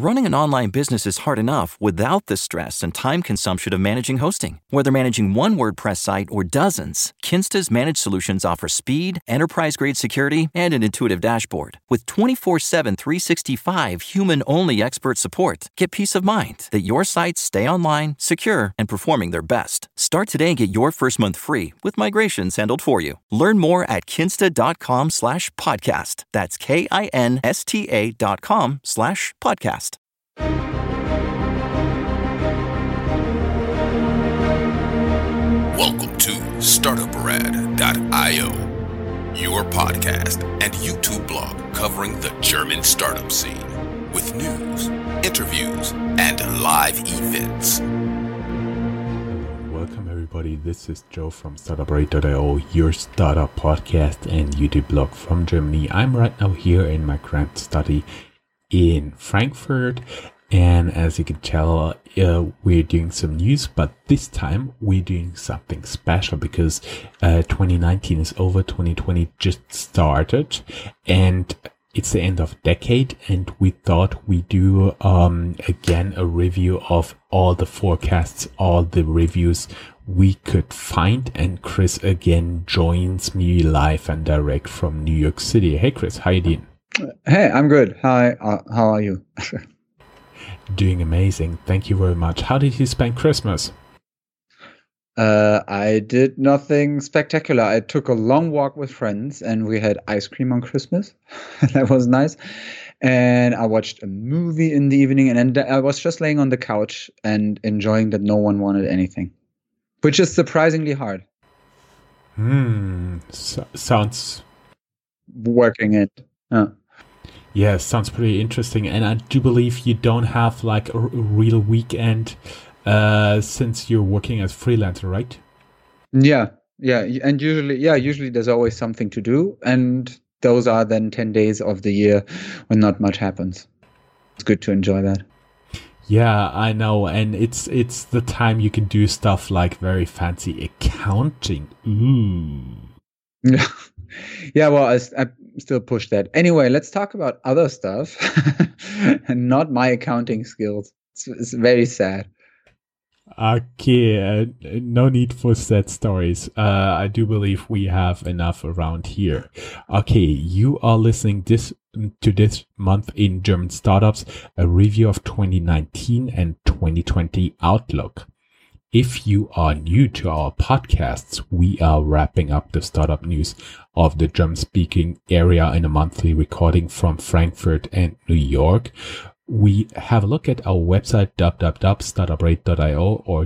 Running an online business is hard enough without the stress and time consumption of managing hosting. Whether managing one WordPress site or dozens, Kinsta's managed solutions offer speed, enterprise-grade security, and an intuitive dashboard. With 24/7 365 human-only expert support, get peace of mind that your sites stay online, secure, and performing their best. Start today and get your first month free with migrations handled for you. Learn more at kinsta.com/podcast. That's KINSTA.com/podcast. Welcome to StartupRad.io, your podcast and YouTube blog covering the German startup scene with news, interviews, and live events. Welcome everybody, this is Joe from StartupRad.io, your startup podcast and YouTube blog from Germany. I'm right now here in my grad study in Frankfurt, and as you can tell, we're doing some news, but this time we're doing something special because 2019 is over, 2020 just started, and it's the end of decade, and we thought we'd do again a review of all the forecasts, all the reviews we could find, and Chris again joins me live and direct from New York City. Hey Chris, how you doing? Hey, I'm good. Hi, how are you? Doing amazing. Thank you very much. How did you spend Christmas? I did nothing spectacular. I took a long walk with friends and we had ice cream on Christmas. That was nice. And I watched a movie in the evening, and then I was just laying on the couch and enjoying that no one wanted anything, which is surprisingly hard. Sounds working it. Yeah, sounds pretty interesting. And I do believe you don't have like a real weekend since you're working as freelancer, right? Yeah. And usually there's always something to do. And those are then 10 days of the year when not much happens. It's good to enjoy that. Yeah, I know. And it's the time you can do stuff like very fancy accounting. Ooh. Yeah, well, I still push that. Anyway, let's talk about other stuff and not my accounting skills. It's very sad. Okay, no need for sad stories. I do believe we have enough around here. Okay, you are listening to this month in German startups, a review of 2019 and 2020 outlook. If you are new to our podcasts, we are wrapping up the startup news of the German-speaking area in a monthly recording from Frankfurt and New York. We have a look at our website, www.startuprad.io or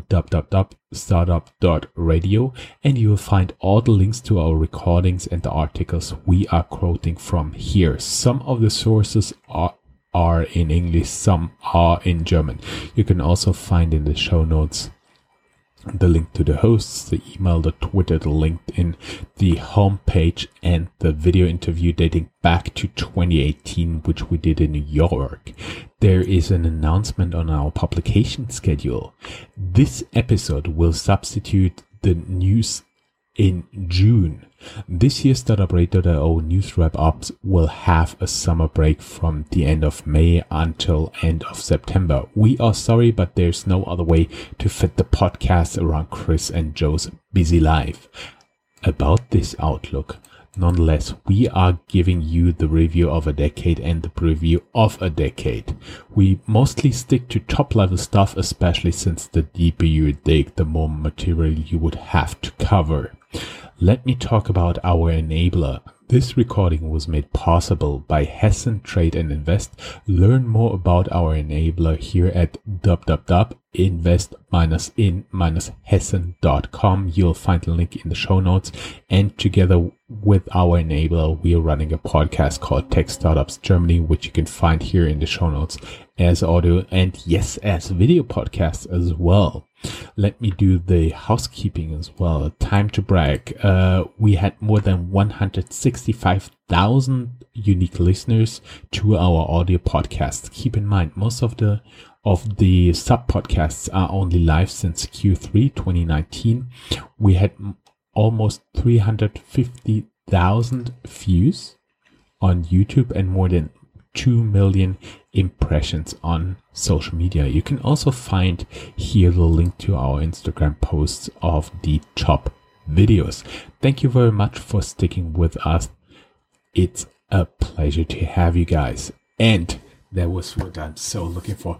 www.startup.radio, and you will find all the links to our recordings and the articles we are quoting from here. Some of the sources are in English, some are in German. You can also find in the show notes the link to the hosts, the email, the Twitter, the LinkedIn, the homepage, and the video interview dating back to 2018, which we did in New York. There is an announcement on our publication schedule. This episode will substitute the news in June. This year's StartupRad.io news wrap-ups will have a summer break from the end of May until end of September. We are sorry, but there's no other way to fit the podcast around Chris and Joe's busy life. About this outlook, nonetheless, we are giving you the review of a decade and the preview of a decade. We mostly stick to top-level stuff, especially since the deeper you dig, the more material you would have to cover. Let me talk about our enabler. This recording was made possible by Hessen Trade and Invest. Learn more about our enabler here at www.invest-in-hessen.com. You'll find the link in the show notes. And together with our enabler, we are running a podcast called Tech Startups Germany, which you can find here in the show notes as audio and yes, as video podcasts as well. Let me do the housekeeping as well. Time to brag. We had more than 165,000 unique listeners to our audio podcasts. Keep in mind, most of the sub podcasts are only live since Q3 2019. We had almost 350,000 views on YouTube and more than 2 million impressions on social media. You can also find here the link to our Instagram posts of the top videos. Thank you very much for sticking with us. It's a pleasure to have you guys. And that was what I'm so looking for.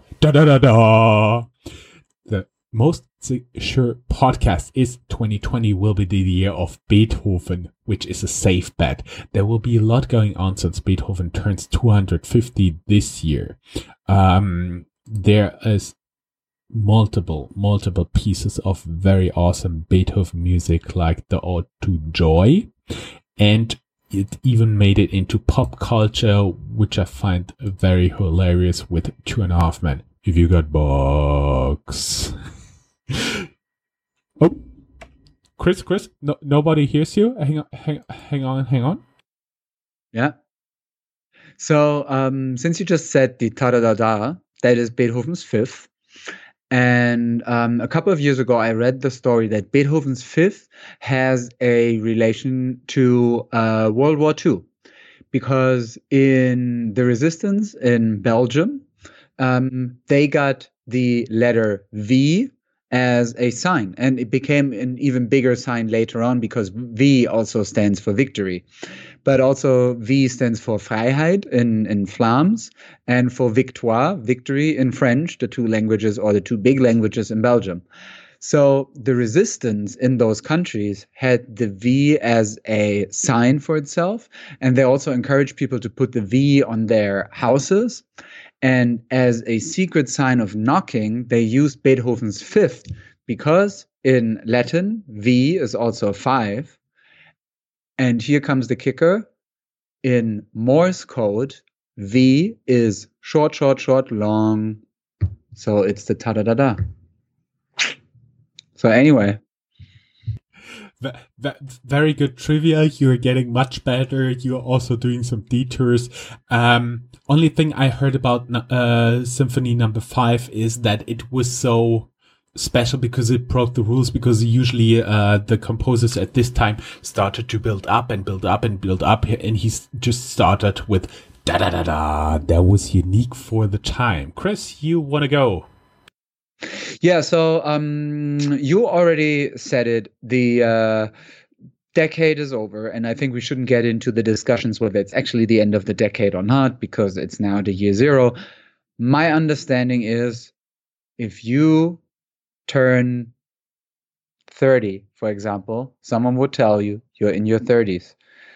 The most sure podcast is 2020 will be the year of Beethoven, which is a safe bet. There will be a lot going on since Beethoven turns 250 this year. There is multiple pieces of very awesome Beethoven music, like the Ode to Joy, and it even made it into pop culture, which I find very hilarious, with 2.5 Men. If you got bugs. Oh, Chris, nobody hears you. Hang on. Yeah. So, since you just said the ta-da-da-da, that is Beethoven's Fifth. And a couple of years ago, I read the story that Beethoven's Fifth has a relation to World War II, because in the resistance in Belgium, they got the letter V as a sign, and it became an even bigger sign later on, because V also stands for victory. But also V stands for Freiheit in Flams, and for victoire, victory, in French, the two languages, or the two big languages in Belgium. So the resistance in those countries had the V as a sign for itself, and they also encouraged people to put the V on their houses. And as a secret sign of knocking, they used Beethoven's Fifth, because in Latin, V is also 5. And here comes the kicker. In Morse code, V is short, long. So it's the ta-da-da-da. So anyway. Very good trivia. You're getting much better. You're also doing some detours. Only thing I heard about Symphony No. 5 is that it was so special because it broke the rules, because usually the composers at this time started to build up, and he just started with da-da-da-da. That was unique for the time. Chris, you want to go? Yeah, so you already said it. The decade is over, and I think we shouldn't get into the discussions whether it's actually the end of the decade or not, because it's now the year 0. My understanding is, if you turn 30, for example, someone would tell you you're in your 30s.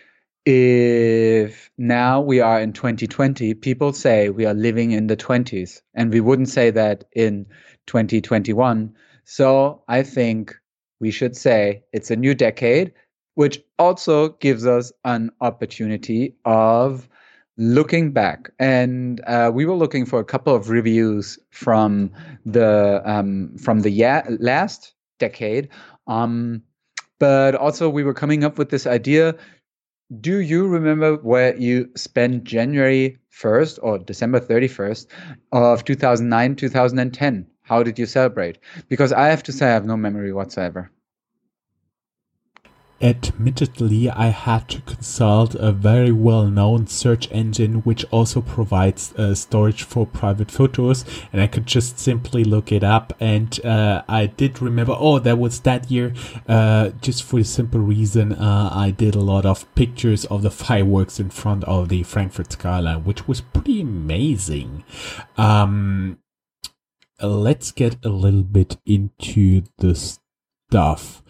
If now we are in 2020, people say we are living in the 20s, and we wouldn't say that in 2021. So I think we should say it's a new decade, which also gives us an opportunity of looking back. And we were looking for a couple of reviews from the last decade, but also we were coming up with this idea. Do you remember where you spent January 1st or December 31st of 2009, 2010? How did you celebrate? Because I have to say I have no memory whatsoever. Admittedly, I had to consult a very well-known search engine which also provides storage for private photos, and I could just simply look it up, and I did remember, that was that year, just for the simple reason I did a lot of pictures of the fireworks in front of the Frankfurt skyline, which was pretty amazing. Let's get a little bit into the stuff.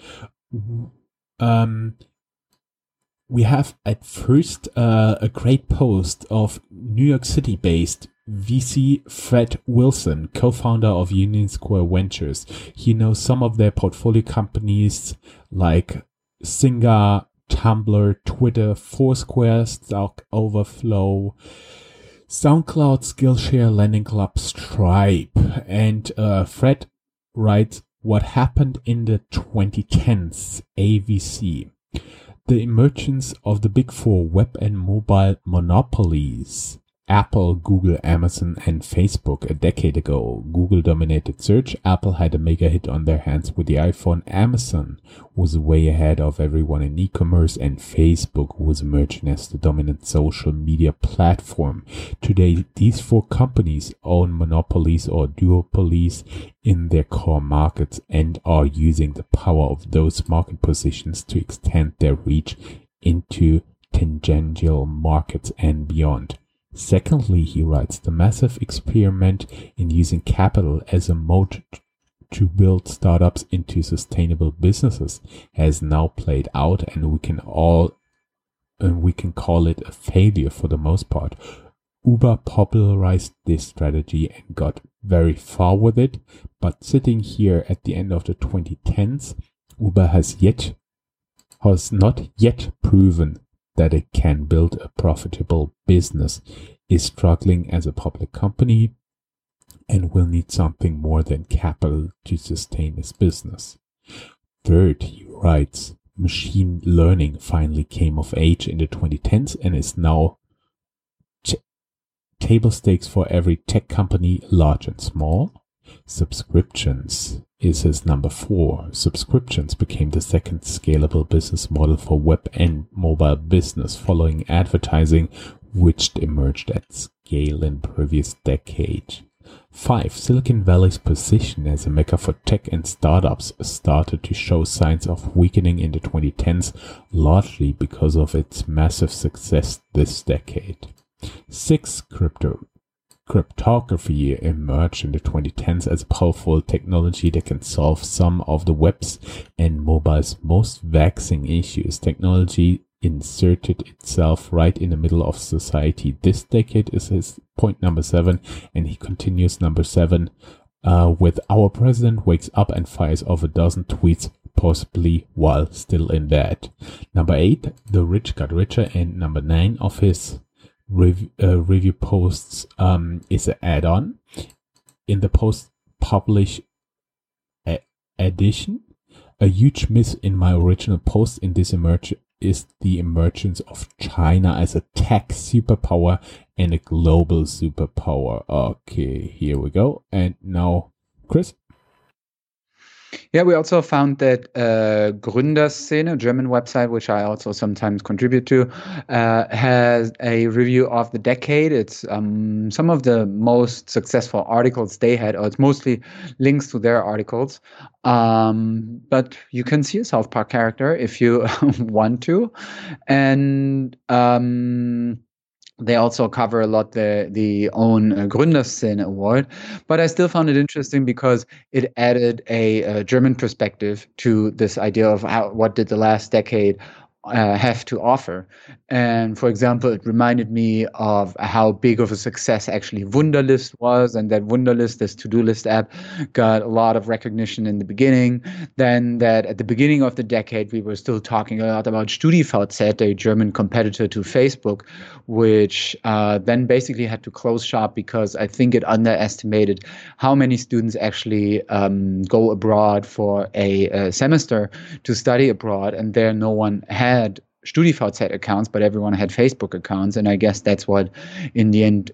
We have at first a great post of New York City-based VC Fred Wilson, co-founder of Union Square Ventures. He knows some of their portfolio companies like Zynga, Tumblr, Twitter, Foursquare, Stack Overflow, SoundCloud, Skillshare, Lending Club, Stripe. And Fred writes, what happened in the 2010s, AVC? The emergence of the big four web and mobile monopolies. Apple, Google, Amazon, and Facebook a decade ago. Google dominated search. Apple had a mega hit on their hands with the iPhone. Amazon was way ahead of everyone in e-commerce, and Facebook was emerging as the dominant social media platform. Today, these four companies own monopolies or duopolies in their core markets and are using the power of those market positions to extend their reach into tangential markets and beyond. Secondly, he writes, the massive experiment in using capital as a mode to build startups into sustainable businesses has now played out, and we can call it a failure for the most part. Uber popularized this strategy and got very far with it, but sitting here at the end of the 2010s, Uber has not yet proven that it can build a profitable business, is struggling as a public company, and will need something more than capital to sustain its business. Third, he writes, machine learning finally came of age in the 2010s and is now table stakes for every tech company, large and small. Subscriptions is his number 4. Subscriptions became the second scalable business model for web and mobile business following advertising, which emerged at scale in previous decade. 5. Silicon Valley's position as a mecca for tech and startups started to show signs of weakening in the 2010s, largely because of its massive success this decade. 6. Cryptography emerged in the 2010s as a powerful technology that can solve some of the web's and mobile's most vexing issues. Technology inserted itself right in the middle of society. This decade is his point number 7, and he continues number 7 with our president wakes up and fires off a dozen tweets, possibly while still in bed. Number 8, the rich got richer, and number 9 of his review posts is an add-on. In the post-publish edition, a huge miss in my original post in this is the emergence of China as a tech superpower and a global superpower. Okay, here we go. And now, Chris? Yeah, we also found that Gründerszene, a German website, which I also sometimes contribute to, has a review of the decade. It's some of the most successful articles they had, or it's mostly links to their articles. But you can see a South Park character if you want to. And they also cover a lot the own Gründerszene award, but I still found it interesting because it added a German perspective to this idea of what did the last decade have to offer. And for example, it reminded me of how big of a success actually Wunderlist was, and that Wunderlist, this to-do list app, got a lot of recognition in the beginning. Then that at the beginning of the decade, we were still talking a lot about StudiVZ, a German competitor to Facebook, which then basically had to close shop because I think it underestimated how many students actually go abroad for a semester to study abroad, and there no one had StudiVZ accounts, but everyone had Facebook accounts, and I guess that's what, in the end,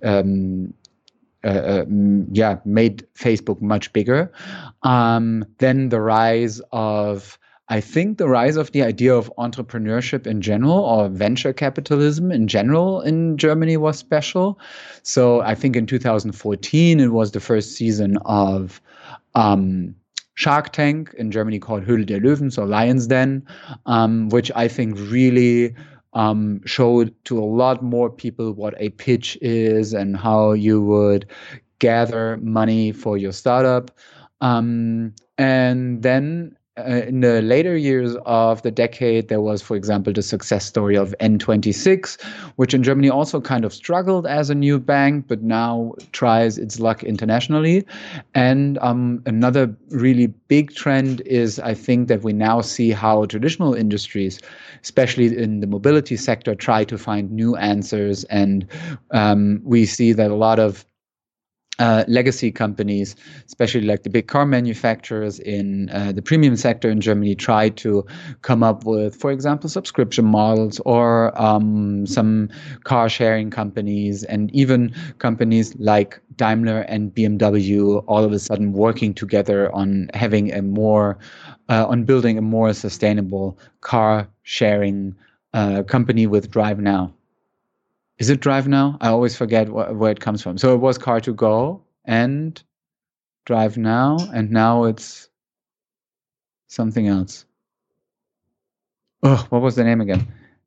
made Facebook much bigger. Then the rise of the idea of entrepreneurship in general, or venture capitalism in general, in Germany was special. So I think in 2014 it was the first season of Shark Tank, in Germany called Höhle der Löwen, so Lion's Den, which I think really showed to a lot more people what a pitch is and how you would gather money for your startup. And then in the later years of the decade, there was, for example, the success story of N26, which in Germany also kind of struggled as a new bank, but now tries its luck internationally. And another really big trend is, I think, that we now see how traditional industries, especially in the mobility sector, try to find new answers. And we see that a lot of legacy companies, especially like the big car manufacturers in the premium sector in Germany, try to come up with, for example, subscription models, or some car sharing companies, and even companies like Daimler and BMW all of a sudden working together on having on building a more sustainable car sharing company with Drive Now. Is it Drive Now? I always forget where it comes from. So it was Car2Go and Drive Now, and now it's something else. Oh, what was the name again?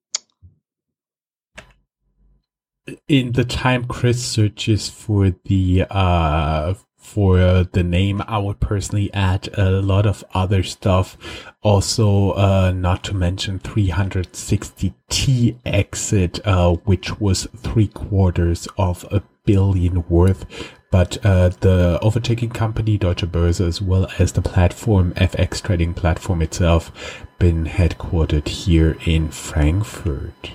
In the time Chris searches for the name, I would personally add a lot of other stuff. Also, not to mention 360T exit, which was 750 million worth. But the overtaking company Deutsche Börse, as well as the platform, FX trading platform itself, been headquartered here in Frankfurt.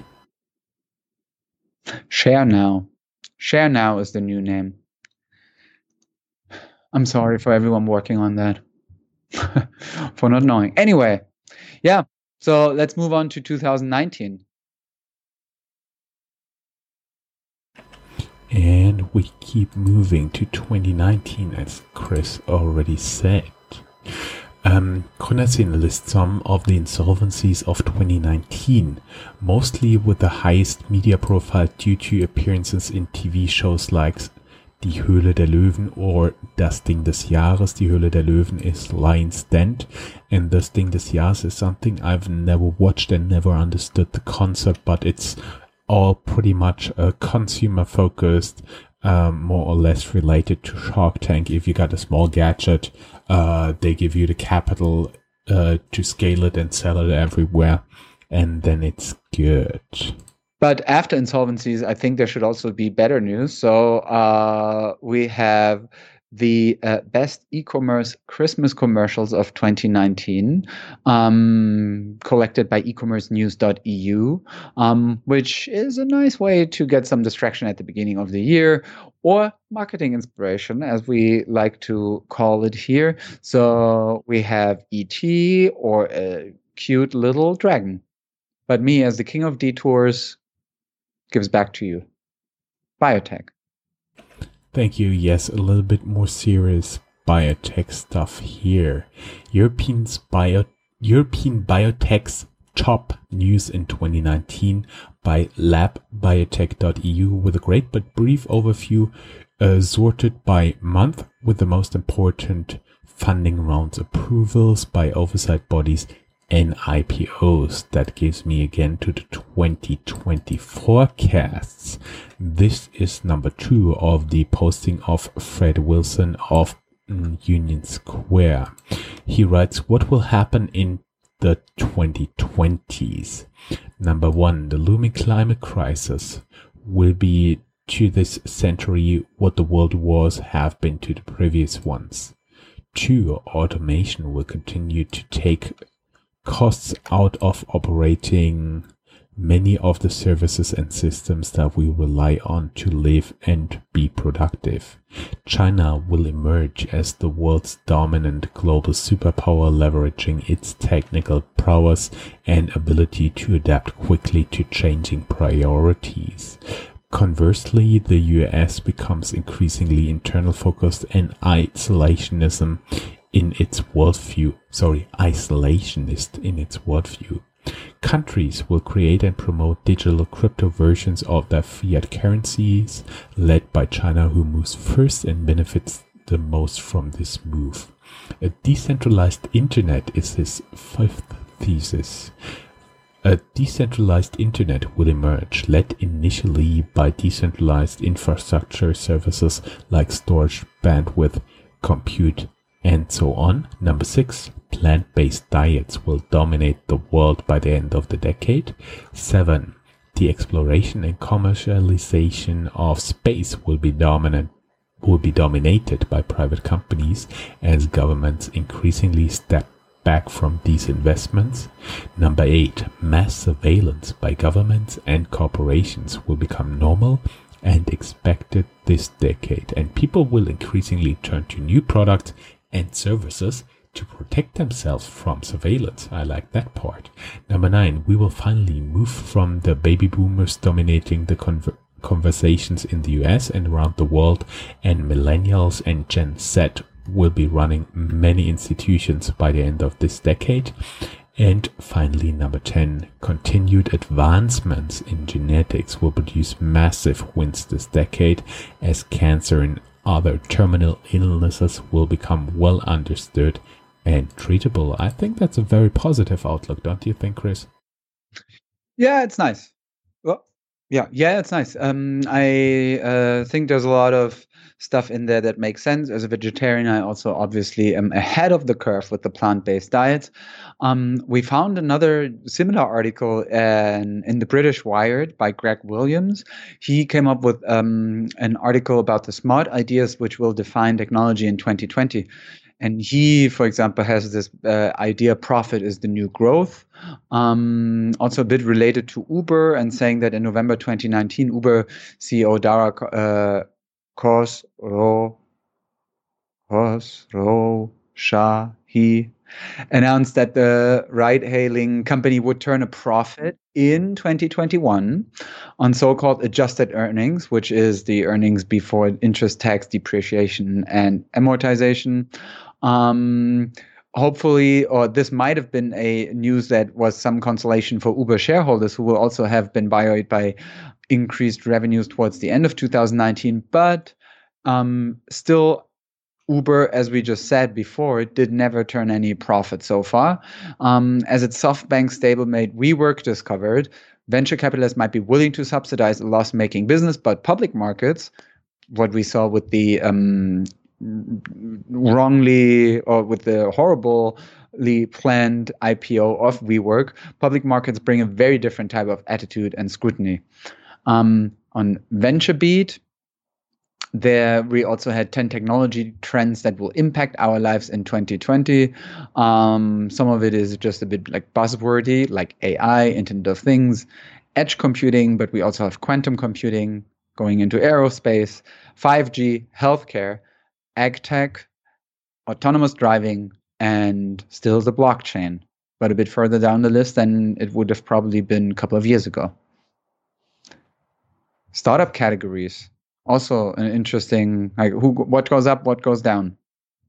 Share Now. Share Now is the new name. I'm sorry for everyone working on that for not knowing. Anyway, yeah. So let's move on to 2019. And we keep moving to 2019, as Chris already said. Gründerszene lists some of the insolvencies of 2019, mostly with the highest media profile due to appearances in TV shows like Die Höhle der Löwen or Das Ding des Jahres. Die Höhle der Löwen is Lion's Den, and Das Ding des Jahres is something I've never watched and never understood the concept, but it's all pretty much consumer focused, more or less related to Shark Tank. If you got a small gadget, they give you the capital to scale it and sell it everywhere, and then it's good. But after insolvencies, I think there should also be better news. So we have the best e-commerce Christmas commercials of 2019, collected by ecommercenews.eu, which is a nice way to get some distraction at the beginning of the year, or marketing inspiration, as we like to call it here. So we have E.T. or a cute little dragon. But me, as the king of detours, gives back to you. Biotech. Thank you. Yes, a little bit more serious biotech stuff here. European biotech's top news in 2019 by labbiotech.eu, with a great but brief overview sorted by month, with the most important funding rounds approvals by oversight bodies and IPOs. That gives me again to the 2020 forecasts. This is number 2 of the posting of Fred Wilson of Union Square. He writes, what will happen in the 2020s? Number 1, the looming climate crisis will be to this century what the world wars have been to the previous ones. 2, automation will continue to take costs out of operating many of the services and systems that we rely on to live and be productive. China will emerge as the world's dominant global superpower, leveraging its technical prowess and ability to adapt quickly to changing priorities. Conversely, the US becomes increasingly internal focused and isolationist in its worldview. Countries will create and promote digital crypto versions of their fiat currencies, led by China, who moves first and benefits the most from this move. A decentralized internet is his 5th thesis. A decentralized internet will emerge, led initially by decentralized infrastructure services like storage, bandwidth, compute, and so on. Number 6, plant-based diets will dominate the world by the end of the decade. 7, the exploration and commercialization of space will be dominated by private companies as governments increasingly step back from these investments. Number 8, mass surveillance by governments and corporations will become normal and expected this decade. And people will increasingly turn to new products and services to protect themselves from surveillance. I like that part. Number 9, we will finally move from the baby boomers dominating the conversations in the US and around the world, and millennials and Gen Z will be running many institutions by the end of this decade. And finally, number 10, continued advancements in genetics will produce massive wins this decade as cancer and other terminal illnesses will become well understood and treatable. I think that's a very positive outlook, don't you think, Chris? Yeah, it's nice. Well, yeah, it's nice. I think there's a lot of stuff in there that makes sense. As a vegetarian, I also obviously am ahead of the curve with the plant-based diets. We found another similar article in the British Wired by Greg Williams. He came up with an article about the smart ideas which will define technology in 2020. And he, for example, has this idea profit is the new growth. Also a bit related to Uber, and saying that in November 2019, Uber CEO Dara Khosrowshahi announced that the ride-hailing company would turn a profit in 2021 on so-called adjusted earnings, which is the earnings before interest, tax, depreciation, and amortization. Hopefully, or this might have been a news that was some consolation for Uber shareholders, who will also have been buoyed by increased revenues towards the end of 2019. But still, Uber, as we just said before, did never turn any profit so far. As its SoftBank stablemate WeWork discovered, venture capitalists might be willing to subsidize a loss-making business, but public markets, what we saw with the wrongly or with the horribly planned IPO of WeWork, public markets bring a very different type of attitude and scrutiny. On VentureBeat, there we also had 10 technology trends that will impact our lives in 2020. Some of it is just a bit like buzzwordy, like AI, Internet of Things, edge computing, but we also have quantum computing going into aerospace, 5G, healthcare, ag tech, autonomous driving, and still the blockchain, but a bit further down the list than it would have probably been a couple of years ago. Startup categories, also an interesting, like what goes up, what goes down.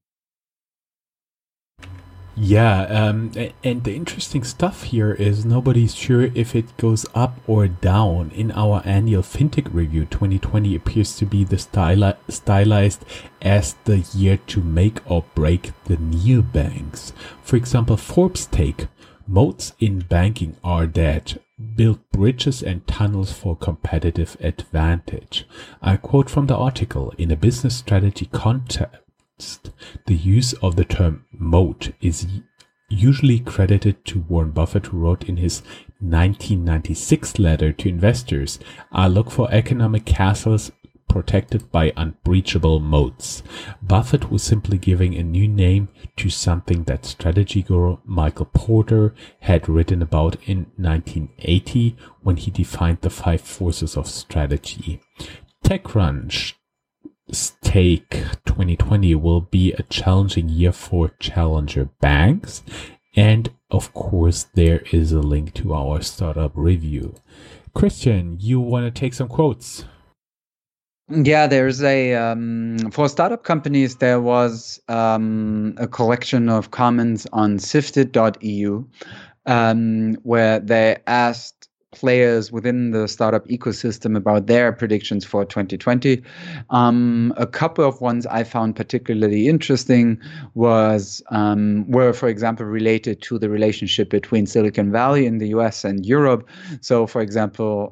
Yeah, and the interesting stuff here is nobody's sure if it goes up or down. In our annual FinTech review, 2020 appears to be the stylized as the year to make or break the neobanks. For example, Forbes take, moats in banking are dead. Build bridges and tunnels for competitive advantage. I quote from the article, in a business strategy context, the use of the term moat is usually credited to Warren Buffett, who wrote in his 1996 letter to investors, I look for economic castles protected by unbreachable moats. Buffett was simply giving a new name to something that strategy guru Michael Porter had written about in 1980 when he defined the 5 forces of strategy. TechCrunch take 2020 will be a challenging year for challenger banks, and of course there is a link to our startup review. Christian, you want to take some quotes? Yeah, there's a for startup companies there was a collection of comments on sifted.eu where they asked players within the startup ecosystem about their predictions for 2020. A couple of ones I found particularly interesting were, for example, related to the relationship between Silicon Valley in the US and Europe. So, for example,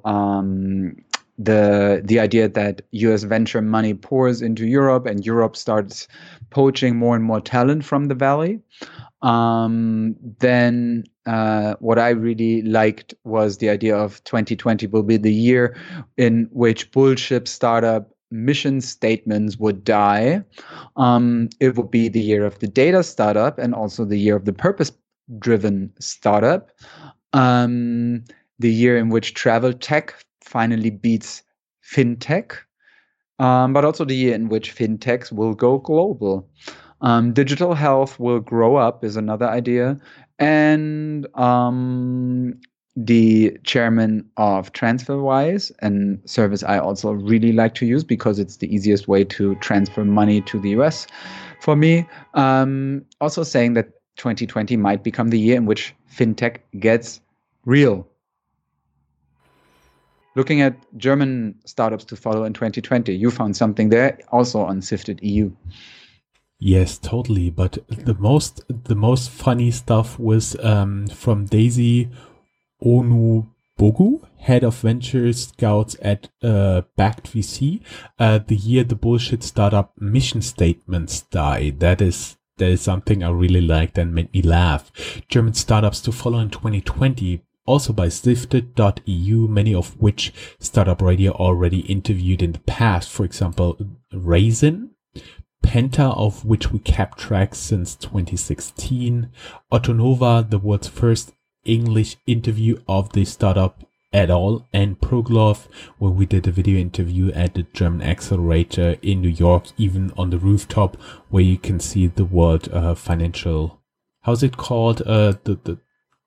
the idea that US venture money pours into Europe and Europe starts poaching more and more talent from the Valley. Then what I really liked was the idea of 2020 will be the year in which bullshit startup mission statements would die. It would be the year of the data startup and also the year of the purpose-driven startup. The year in which travel tech finally beats fintech, but also the year in which fintechs will go global. Digital health will grow up is another idea. And the chairman of TransferWise, a service I also really like to use because it's the easiest way to transfer money to the US for me, also saying that 2020 might become the year in which fintech gets real. Looking at German startups to follow in 2020, you found something there also on Sifted EU. Yes, totally. But the most funny stuff was from Daisy Onubogu, head of venture scouts at Backed VC. The year the bullshit startup mission statements died. That is something I really liked and made me laugh. German startups to follow in 2020. Also by Sifted.eu, many of which Startup Radio already interviewed in the past. For example, Raisin, Penta, of which we kept track since 2016, Autonova, the world's first English interview of the startup at all, and Proglove, where we did a video interview at the German Accelerator in New York, even on the rooftop, where you can see the World Financial, how's it called? The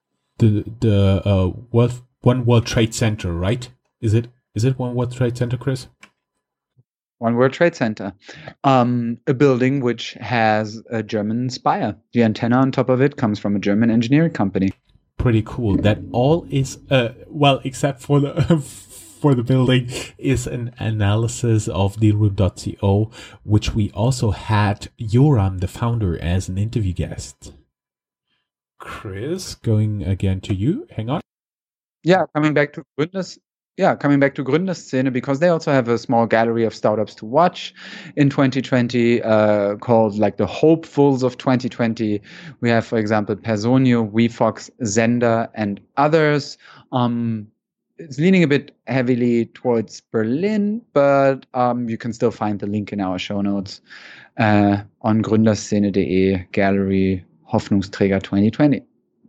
One World Trade Center, right? Is it One World Trade Center, Chris? One World Trade Center, a building which has a German spire. The antenna on top of it comes from a German engineering company. Pretty cool. That all is, well, except for the for the building, is an analysis of Dealroom.co, which we also had Yoram, the founder, as an interview guest. Chris, going again to you. Hang on. Yeah, coming back to Gründerszene, because they also have a small gallery of startups to watch in 2020, called like the hopefuls of 2020. We have, for example, Personio, WeFox, Zender, and others. It's leaning a bit heavily towards Berlin, but you can still find the link in our show notes on gründerszene.de, Gallery Hoffnungsträger 2020.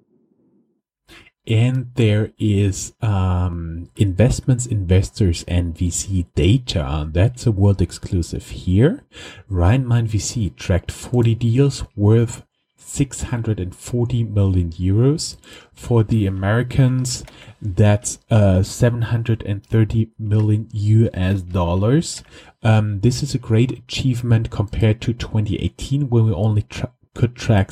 And there is investments, investors, and VC data. That's a world exclusive here. Rheinland VC tracked 40 deals worth 640 million euros. For the Americans, that's 730 million US dollars. This is a great achievement compared to 2018, when we only could track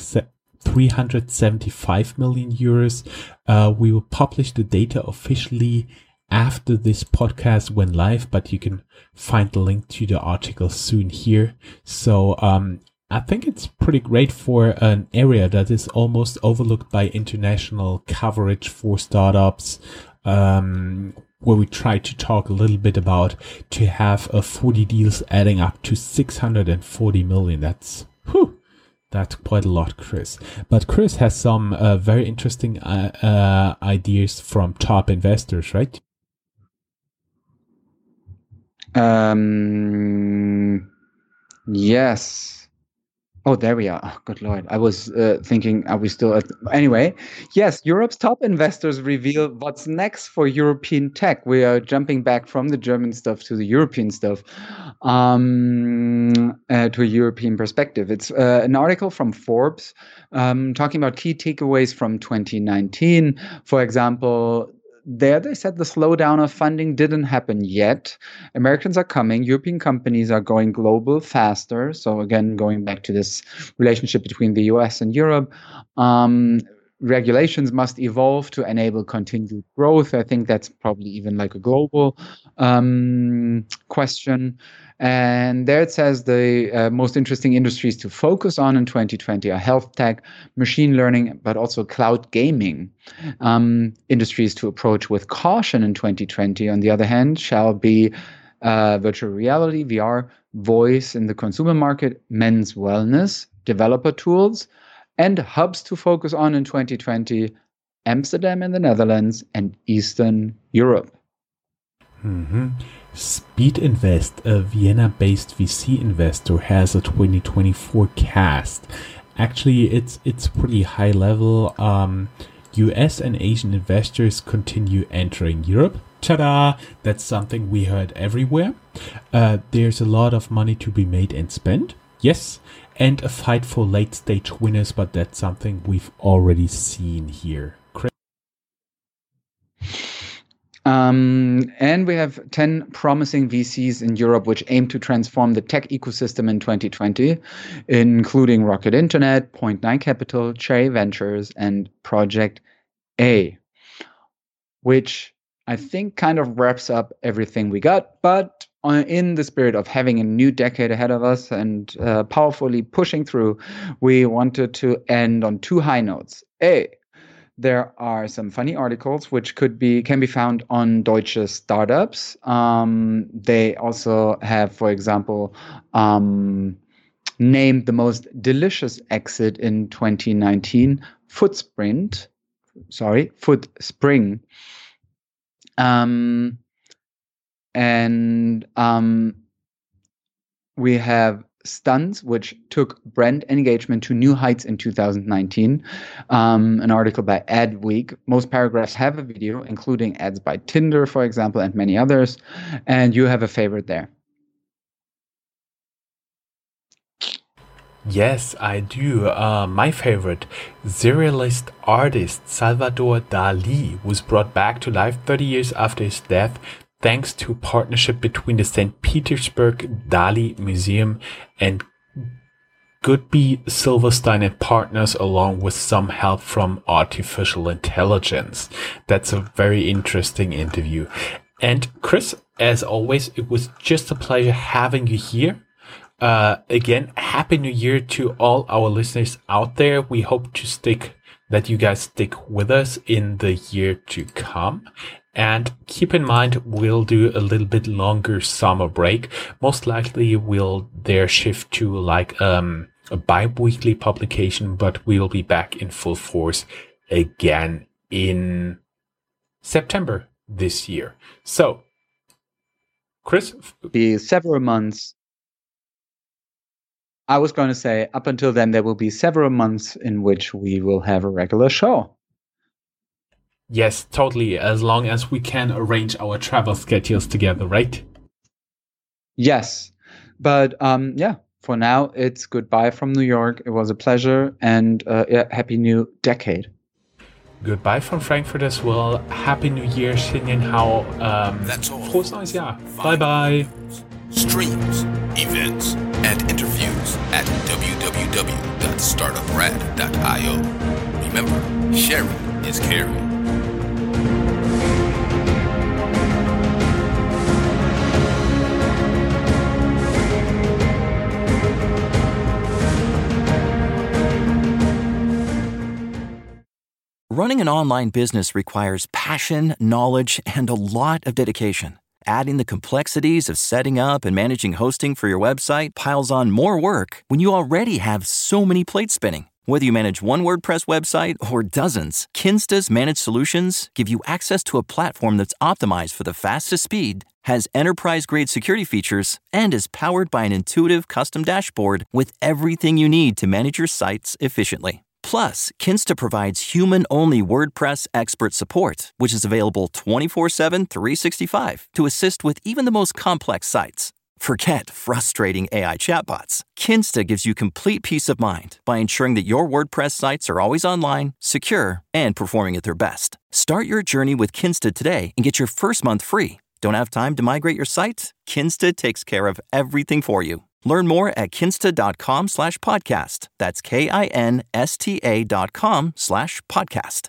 375 million euros. We will publish the data officially after this podcast went live, but you can find the link to the article soon here. So I think it's pretty great for an area that is almost overlooked by international coverage for startups, where we try to talk a little bit about to have 40 deals adding up to 640 million. That's quite a lot, Chris. But Chris has some very interesting ideas from top investors, right? Yes. Oh, there we are. Oh, good Lord. I was thinking, are we still at... Anyway, yes, Europe's top investors reveal what's next for European tech. We are jumping back from the German stuff to the European stuff, to a European perspective. It's an article from Forbes talking about key takeaways from 2019. For example, there they said the slowdown of funding didn't happen yet. Americans are coming. European companies are going global faster. So again, going back to this relationship between the US and Europe, regulations must evolve to enable continued growth. I think that's probably even like a global question. And there it says the most interesting industries to focus on in 2020 are health tech, machine learning, but also cloud gaming. Industries to approach with caution in 2020, on the other hand, shall be virtual reality, VR, voice in the consumer market, men's wellness, developer tools, and hubs to focus on in 2020, Amsterdam in the Netherlands and Eastern Europe. Mm-hmm. Speed Invest, a Vienna-based VC investor, has a 2020 forecast. Actually, it's pretty high level. US and Asian investors continue entering Europe. Ta-da! That's something we heard everywhere. There's a lot of money to be made and spent. Yes. And a fight for late-stage winners, but that's something we've already seen here. Chris? And we have 10 promising VCs in Europe which aim to transform the tech ecosystem in 2020, including Rocket Internet, Point9 Capital, Cherry Ventures, and Project A, which I think kind of wraps up everything we got. But in the spirit of having a new decade ahead of us and powerfully pushing through, we wanted to end on two high notes. A, there are some funny articles which can be found on Deutsche Startups. They also have, for example, named the most delicious exit in 2019 Footspring. We have Stunts, which took brand engagement to new heights in 2019. An article by Adweek. Most paragraphs have a video, including ads by Tinder, for example, and many others. And you have a favorite there. Yes, I do. My favorite, surrealist artist Salvador Dali was brought back to life 30 years after his death, thanks to a partnership between the St. Petersburg Dali Museum and Goodby Silverstein and Partners, along with some help from artificial intelligence. That's a very interesting interview. And Chris, as always, it was just a pleasure having you here. Again, Happy New Year to all our listeners out there. We hope that you guys stick with us in the year to come. And keep in mind, we'll do a little bit longer summer break. Most likely we'll shift to like a bi-weekly publication, but we'll be back in full force again in September this year. So, Chris? Be several months. I was going to say, up until then, there will be several months in which we will have a regular show. Yes, totally. As long as we can arrange our travel schedules together, right? Yes. But for now, it's goodbye from New York. It was a pleasure. And happy new decade. Goodbye from Frankfurt as well. Happy New Year, Xinyan Hao. That's all. Frohes neues Jahr. Bye-bye. Streams, events, and interviews at www.startuprad.io. Remember, sharing is caring. Running an online business requires passion, knowledge, and a lot of dedication. Adding the complexities of setting up and managing hosting for your website piles on more work when you already have so many plates spinning. Whether you manage one WordPress website or dozens, Kinsta's managed solutions give you access to a platform that's optimized for the fastest speed, has enterprise-grade security features, and is powered by an intuitive custom dashboard with everything you need to manage your sites efficiently. Plus, Kinsta provides human-only WordPress expert support, which is available 24/7, 365 to assist with even the most complex sites. Forget frustrating AI chatbots. Kinsta gives you complete peace of mind by ensuring that your WordPress sites are always online, secure, and performing at their best. Start your journey with Kinsta today and get your first month free. Don't have time to migrate your site? Kinsta takes care of everything for you. Learn more at kinsta.com/podcast. That's KINSTA.com/podcast.